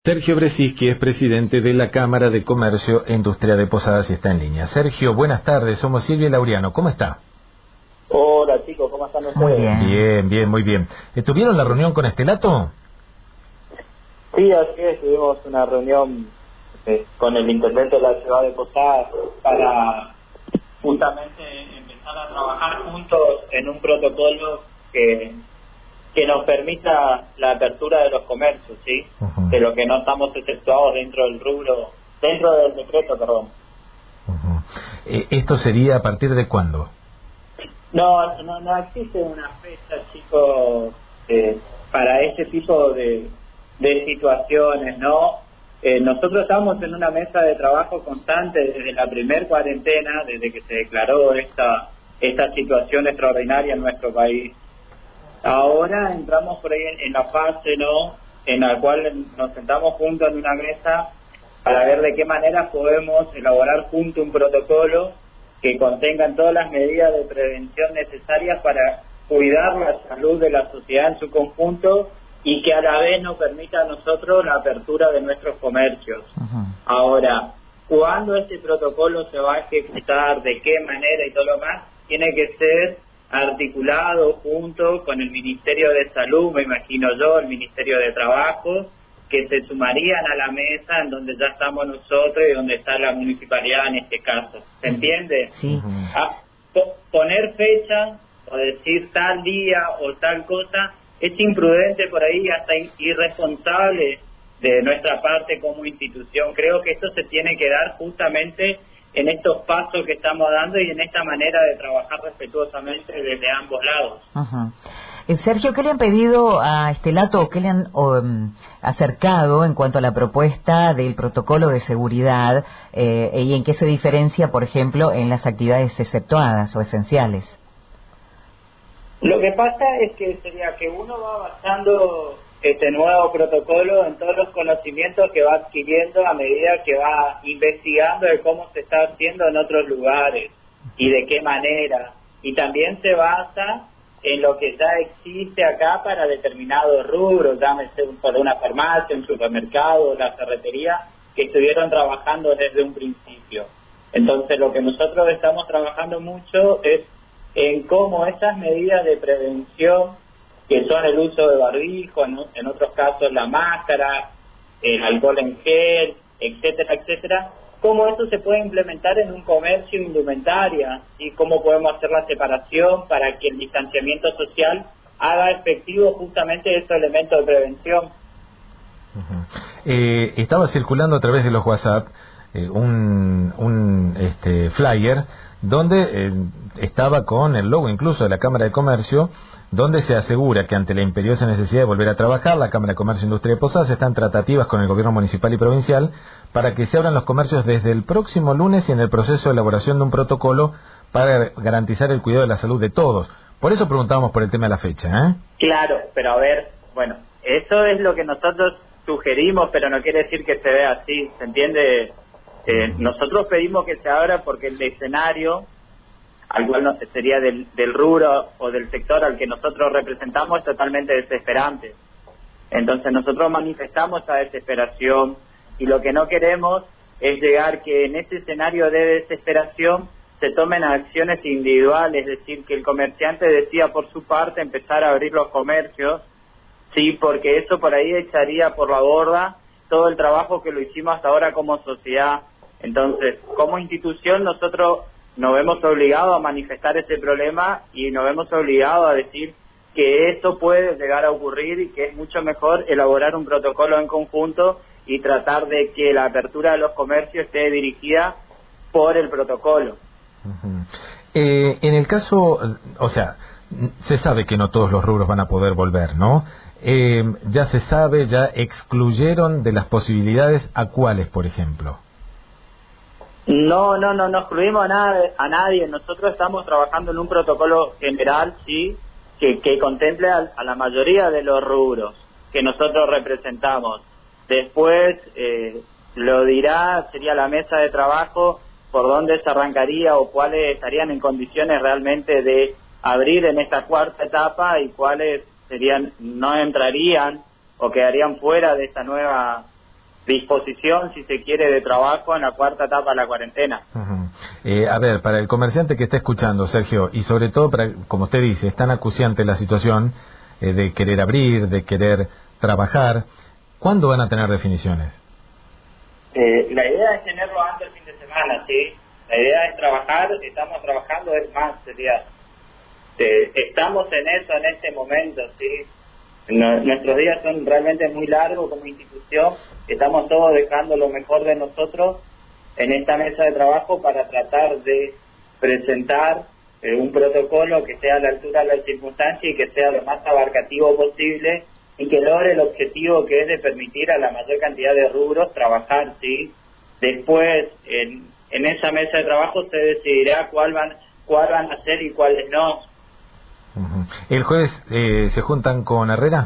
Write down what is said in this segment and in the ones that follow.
Sergio Bresiski es presidente de la Cámara de Comercio e Industria de Posadas y está en línea. Sergio, buenas tardes, somos Silvia y Laureano, ¿cómo está? Hola chicos, ¿cómo están ustedes? Muy bien. Bien, muy bien. ¿Tuvieron la reunión con Estelato? Sí, así es, tuvimos una reunión con el intendente de la ciudad de Posadas para justamente empezar a trabajar juntos en un protocolo que nos permita la apertura de los comercios, ¿sí? De lo que no estamos exceptuados dentro del decreto, perdón. ¿Esto sería a partir de cuándo? No existe una fecha, chicos, para ese tipo de situaciones, ¿no? Nosotros estamos en una mesa de trabajo constante desde la primer cuarentena, desde que se declaró esta situación extraordinaria en nuestro país. Ahora entramos por ahí en la fase, ¿no?, en la cual nos sentamos juntos en una mesa para ver de qué manera podemos elaborar junto un protocolo que contengan todas las medidas de prevención necesarias para cuidar la salud de la sociedad en su conjunto y que a la vez nos permita a nosotros la apertura de nuestros comercios. Ahora, ¿cuándo este protocolo se va a ejecutar, de qué manera y todo lo más? Tiene que ser articulado junto con el Ministerio de Salud, me imagino yo, el Ministerio de Trabajo, que se sumarían a la mesa en donde ya estamos nosotros y donde está la municipalidad en este caso. ¿Se entiende? Sí. Poner fecha o decir tal día o tal cosa es imprudente por ahí, hasta irresponsable de nuestra parte como institución. Creo que esto se tiene que dar justamente en estos pasos que estamos dando y en esta manera de trabajar respetuosamente desde ambos lados. Sergio, ¿qué le han pedido a Estelato o qué le han acercado en cuanto a la propuesta del protocolo de seguridad y en qué se diferencia, por ejemplo, en las actividades exceptuadas o esenciales? Lo que pasa es que sería que uno va basando este nuevo protocolo en todos los conocimientos que va adquiriendo a medida que va investigando de cómo se está haciendo en otros lugares y de qué manera. Y también se basa en lo que ya existe acá para determinados rubros, llámese por una farmacia, un supermercado, la ferretería, que estuvieron trabajando desde un principio. Entonces lo que nosotros estamos trabajando mucho es en cómo esas medidas de prevención, que son el uso de barbijo, en otros casos la máscara, el alcohol en gel, etcétera, etcétera, cómo eso se puede implementar en un comercio de indumentaria y cómo podemos hacer la separación para que el distanciamiento social haga efectivo justamente esos elementos de prevención. Estaba circulando a través de los WhatsApp un flyer donde estaba con el logo incluso de la Cámara de Comercio, donde se asegura que ante la imperiosa necesidad de volver a trabajar, la Cámara de Comercio e Industria de Posadas está en tratativas con el gobierno municipal y provincial para que se abran los comercios desde el próximo lunes y en el proceso de elaboración de un protocolo para garantizar el cuidado de la salud de todos. Por eso preguntábamos por el tema de la fecha, ¿eh? Claro, pero a ver, bueno, eso es lo que nosotros sugerimos, pero no quiere decir que se vea así, ¿se entiende? Nosotros pedimos que se abra porque el escenario al cual no sería del rubro o del sector al que nosotros representamos es totalmente desesperante. Entonces nosotros manifestamos esa desesperación y lo que no queremos es llegar que en ese escenario de desesperación se tomen acciones individuales, es decir, que el comerciante decida por su parte empezar a abrir los comercios, sí, porque eso por ahí echaría por la borda todo el trabajo que lo hicimos hasta ahora como sociedad. Entonces, como institución nosotros nos vemos obligados a manifestar ese problema y nos vemos obligados a decir que esto puede llegar a ocurrir y que es mucho mejor elaborar un protocolo en conjunto y tratar de que la apertura de los comercios esté dirigida por el protocolo. En el caso, o sea, se sabe que no todos los rubros van a poder volver, ¿no? Ya se sabe, ya excluyeron de las posibilidades a cuáles, por ejemplo. No excluimos a nadie. Nosotros estamos trabajando en un protocolo general, sí, que contemple a la mayoría de los rubros que nosotros representamos. Después sería la mesa de trabajo por dónde se arrancaría o cuáles estarían en condiciones realmente de abrir en esta cuarta etapa y cuáles no entrarían o quedarían fuera de esta nueva disposición, si se quiere, de trabajo en la cuarta etapa de la cuarentena. A ver, para el comerciante que está escuchando, Sergio, y sobre todo para, como usted dice, es tan acuciante la situación de querer abrir, de querer trabajar, ¿cuándo van a tener definiciones? La idea es tenerlo antes del fin de semana, ¿sí? La idea es trabajar, estamos trabajando, es más, sería... estamos en eso en este momento, ¿sí? Nuestros días son realmente muy largos como institución, estamos todos dejando lo mejor de nosotros en esta mesa de trabajo para tratar de presentar un protocolo que sea a la altura de las circunstancias y que sea lo más abarcativo posible y que logre el objetivo que es de permitir a la mayor cantidad de rubros trabajar, ¿sí? Después, en esa mesa de trabajo se decidirá cuál van a ser y cuáles no. ¿El jueves se juntan con Herrera?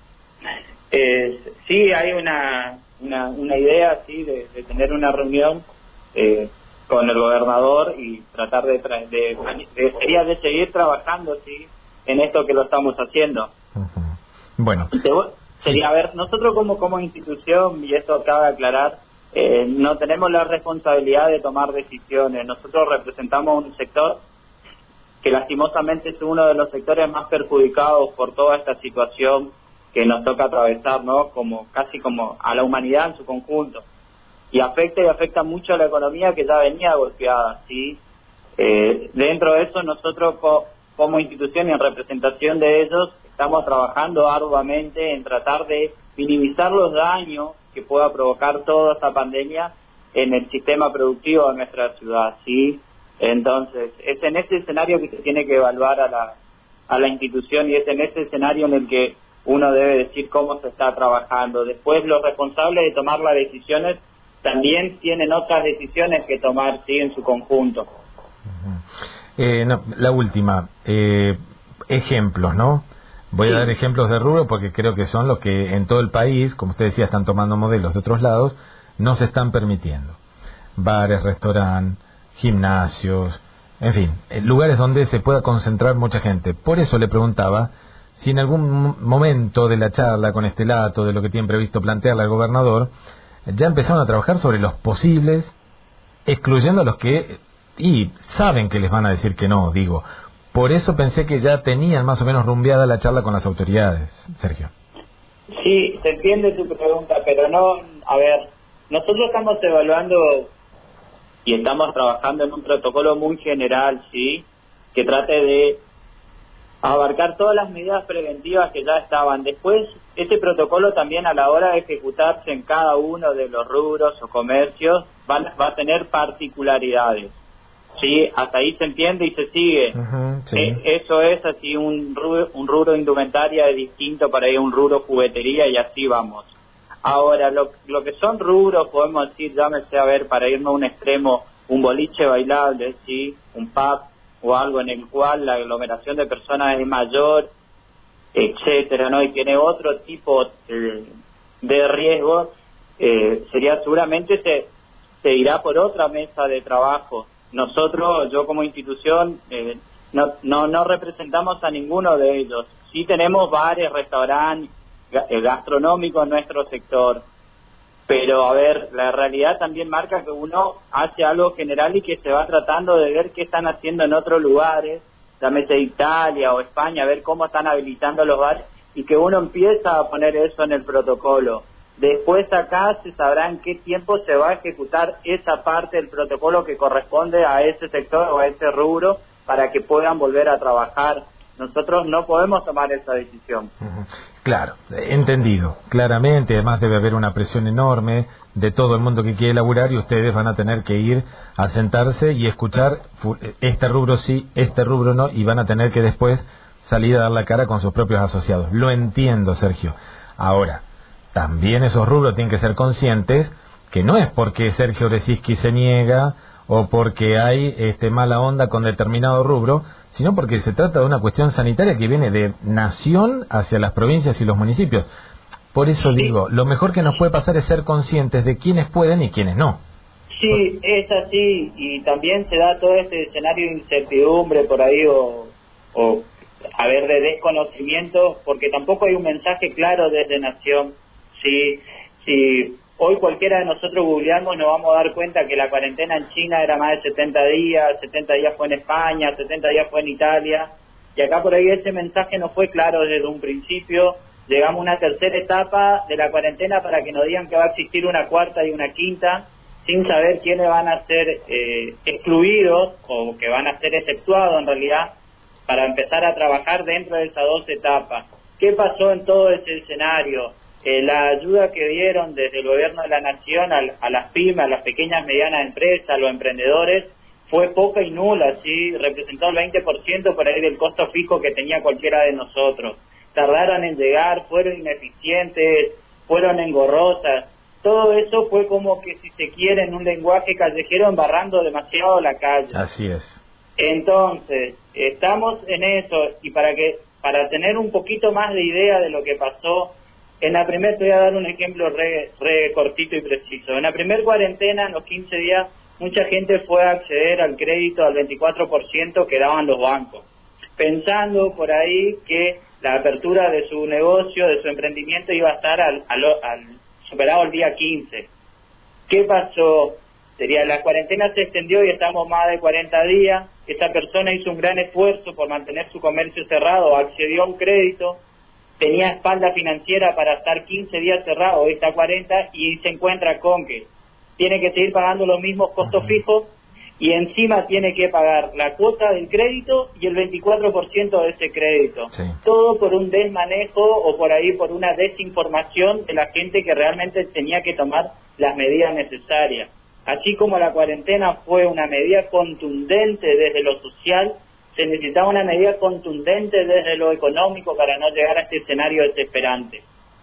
Sí, hay una idea, sí, de tener una reunión con el gobernador y tratar de seguir trabajando, sí, en esto que lo estamos haciendo. Bueno. Sería, a ver, nosotros como institución, y esto acaba de aclarar, no tenemos la responsabilidad de tomar decisiones. Nosotros representamos un sector que lastimosamente es uno de los sectores más perjudicados por toda esta situación que nos toca atravesar, ¿no? Casi como a la humanidad en su conjunto. Y afecta mucho a la economía que ya venía golpeada, ¿sí? Dentro de eso, nosotros como institución y en representación de ellos, estamos trabajando arduamente en tratar de minimizar los daños que pueda provocar toda esta pandemia en el sistema productivo de nuestra ciudad, ¿sí? Entonces, es en ese escenario que se tiene que evaluar a la institución y es en ese escenario en el que uno debe decir cómo se está trabajando. Después, los responsables de tomar las decisiones también tienen otras decisiones que tomar, sí, en su conjunto. La última, ejemplos, ¿no? Voy a dar ejemplos de rubro porque creo que son los que en todo el país, como usted decía, están tomando modelos de otros lados, no se están permitiendo. Bares, restaurantes, gimnasios, en fin, lugares donde se pueda concentrar mucha gente. Por eso le preguntaba si en algún momento de la charla con Estelato, de lo que tiene previsto plantearle al gobernador, ya empezaron a trabajar sobre los posibles, excluyendo a los que saben que les van a decir que no, digo. Por eso pensé que ya tenían más o menos rumbeada la charla con las autoridades, Sergio. Sí, se entiende tu pregunta, pero no, a ver, nosotros estamos evaluando y estamos trabajando en un protocolo muy general, ¿sí? Que trate de abarcar todas las medidas preventivas que ya estaban. Después, este protocolo también a la hora de ejecutarse en cada uno de los rubros o comercios va a tener particularidades. Sí, hasta ahí se entiende y se sigue. Sí. Eso es así, un rubro de indumentaria es distinto para ir a un rubro juguetería y así vamos. Ahora, lo que son rubros, podemos decir, llámese, a ver, para irnos a un extremo, un boliche bailable, sí, un pub o algo en el cual la aglomeración de personas es mayor, etcétera, ¿no? Y tiene otro tipo de riesgo, sería seguramente se irá por otra mesa de trabajo. Nosotros, yo como institución, no representamos a ninguno de ellos. Sí tenemos bares, restaurantes, gastronómicos en nuestro sector. Pero, a ver, la realidad también marca que uno hace algo general y que se va tratando de ver qué están haciendo en otros lugares, llámese Italia o España, a ver cómo están habilitando los bares y que uno empieza a poner eso en el protocolo. Después acá se sabrá en qué tiempo se va a ejecutar esa parte del protocolo que corresponde a ese sector o a ese rubro para que puedan volver a trabajar. Nosotros no podemos tomar esa decisión. Claro, entendido, claramente. Además debe haber una presión enorme de todo el mundo que quiere laburar y ustedes van a tener que ir a sentarse y escuchar este rubro sí, este rubro no, y van a tener que después salir a dar la cara con sus propios asociados. Lo entiendo, Sergio. Ahora, también esos rubros tienen que ser conscientes que no es porque Sergio Recisky se niega o porque hay mala onda con determinado rubro, sino porque se trata de una cuestión sanitaria que viene de nación hacia las provincias y los municipios. Por eso digo, lo mejor que nos puede pasar es ser conscientes de quiénes pueden y quiénes no. Sí, es así, y también se da todo este escenario de incertidumbre por ahí o a ver, de desconocimiento, porque tampoco hay un mensaje claro desde Nación. Si Hoy cualquiera de nosotros googleamos, nos vamos a dar cuenta que la cuarentena en China era más de 70 días fue en España, 70 días fue en Italia, y acá por ahí ese mensaje no fue claro desde un principio. Llegamos a una tercera etapa de la cuarentena para que nos digan que va a existir una cuarta y una quinta, sin saber quiénes van a ser excluidos o que van a ser exceptuados en realidad, para empezar a trabajar dentro de esas dos etapas. ¿Qué pasó en todo ese escenario? La ayuda que dieron desde el gobierno de la nación a las pymes, a las pequeñas y medianas empresas, a los emprendedores, fue poca y nula, ¿sí? Representó el 20% por ahí del costo fijo que tenía cualquiera de nosotros. Tardaron en llegar, fueron ineficientes, fueron engorrosas. Todo eso fue como que, si se quiere, en un lenguaje callejero, embarrando demasiado la calle. Así es. Entonces, estamos en eso, y para tener un poquito más de idea de lo que pasó, en la primera, te voy a dar un ejemplo re cortito y preciso. En la primera cuarentena, en los 15 días, mucha gente fue a acceder al crédito al 24% que daban los bancos, pensando por ahí que la apertura de su negocio, de su emprendimiento, iba a estar superado el día 15. ¿Qué pasó? La cuarentena se extendió y estamos más de 40 días. Esta persona hizo un gran esfuerzo por mantener su comercio cerrado, accedió a un crédito, tenía espalda financiera para estar 15 días cerrado, hoy está 40, y se encuentra con que tiene que seguir pagando los mismos costos fijos, y encima tiene que pagar la cuota del crédito y el 24% de ese crédito. Sí. Todo por un desmanejo o por ahí por una desinformación de la gente que realmente tenía que tomar las medidas necesarias. Así como la cuarentena fue una medida contundente desde lo social, se necesitaba una medida contundente desde lo económico para no llegar a este escenario desesperante.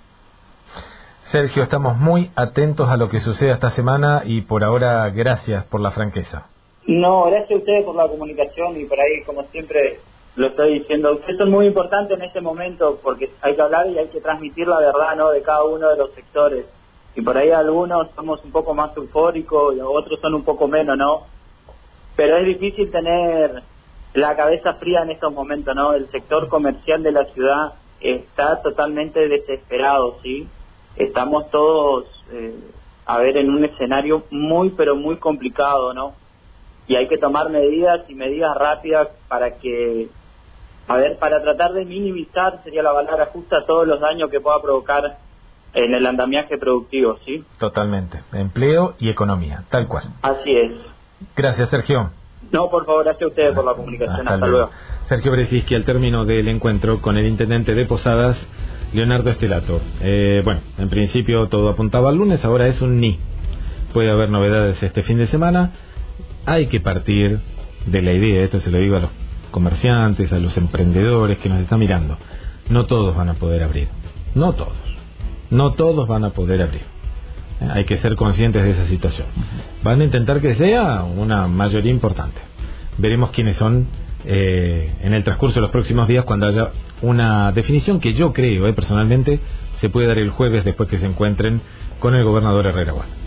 Sergio, estamos muy atentos a lo que suceda esta semana y por ahora gracias por la franqueza. No, gracias a ustedes por la comunicación y por ahí, como siempre lo estoy diciendo, esto es muy importante en este momento porque hay que hablar y hay que transmitir la verdad, ¿no?, de cada uno de los sectores. Y por ahí algunos somos un poco más eufóricos y otros son un poco menos, ¿no? Pero es difícil tener la cabeza fría en estos momentos, ¿no? El sector comercial de la ciudad está totalmente desesperado, ¿sí? Estamos todos, en un escenario muy, pero muy complicado, ¿no? Y hay que tomar medidas y medidas rápidas para tratar de minimizar, sería la palabra justa, todos los daños que pueda provocar en el andamiaje productivo, ¿sí? Totalmente. Empleo y economía, tal cual. Así es. Gracias, Sergio. No, por favor, gracias a ustedes por la comunicación. Hasta luego. Sergio Bresiski, al término del encuentro con el intendente de Posadas, Leonardo Estelato. En principio todo apuntaba al lunes, ahora es un ni. Puede haber novedades este fin de semana. Hay que partir de la idea, esto se lo digo a los comerciantes, a los emprendedores que nos están mirando. No todos van a poder abrir. No todos van a poder abrir. Hay que ser conscientes de esa situación. Van a intentar que sea una mayoría importante. Veremos quiénes son en el transcurso de los próximos días, cuando haya una definición que yo creo, personalmente, se puede dar el jueves después que se encuentren con el gobernador Herrera Gual.